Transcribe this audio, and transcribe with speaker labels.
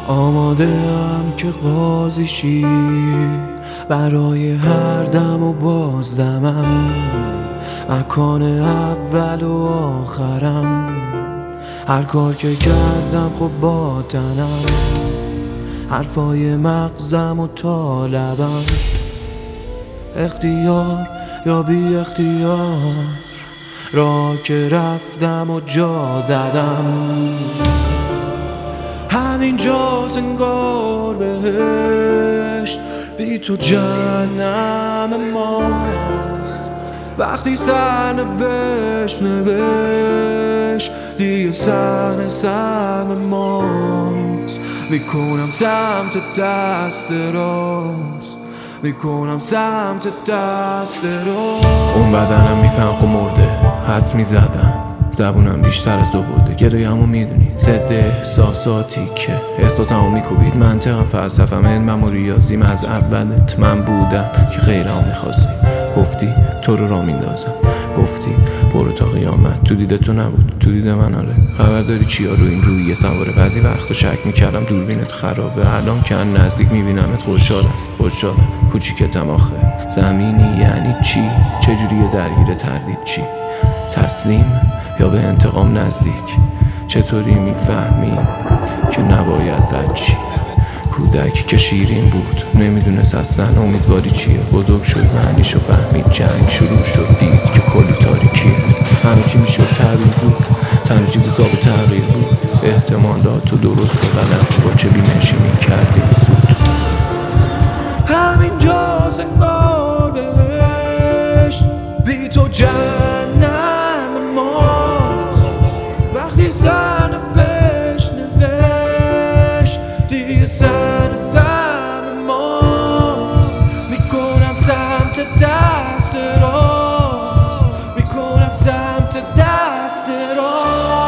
Speaker 1: آماده‌ام که قاضیشی برای هر دم و بازدمم، مکان اول و آخرم، هر کار که کردم خب با تنم، حرفای مغزم و طالبم، اختیار یا بی اختیار، راه که رفتم و جا زدم، همین جاست انگار بهشت، بی تو جهنم ماست. وقتی سرنوشت نوشت دیگه سرم ماست، میکنم سمت دست راست، میکنم سمت دست راست.
Speaker 2: اون بدنم میفهم که مرده، حدس میزدم زبونم بیشتر از دو بوده. گرایمو میدونی ضد احساساتی که احساسمو میکوبید. منطقم فلسفم علمم و ریاضیم از اولت من بودم که غیرمو میخواستی. گفتی تو رو را میندازم، گفتی برو تا قیامت. تو دیده تو نبود، تو دیده من آره. خبر داری چیا رو این رویه سواره؟ بعضی وقتا شک میکردم دوربینت خرابه، الان که نزدیک میبینمت خوشحالم. کوچیکتم آخه. زمینی یعنی چی؟ چجوریه درگیر تردید چی؟ تسلیم یا به انتقام نزدیک؟ چطوری میفهمی که نباید بچی؟ کودک که شیرین بود نمیدونست اصلا امیدواری چیه. بزرگ شد معنیشو فهمید، جنگ شروع شد دید که کلی تاریکیه. همه چی میشد تغییر زود، تنها چیز حساب تغییر بود احتمالات و درست و غلط با چه بیمشی میکردیم زود.
Speaker 1: همین جاست انگار بهشت، بی تو جهنم ماست. وقتی سرنوشت نوشت دیگه سرم ماست، میکنم سمت دست راست، میکنم سمت دست راست.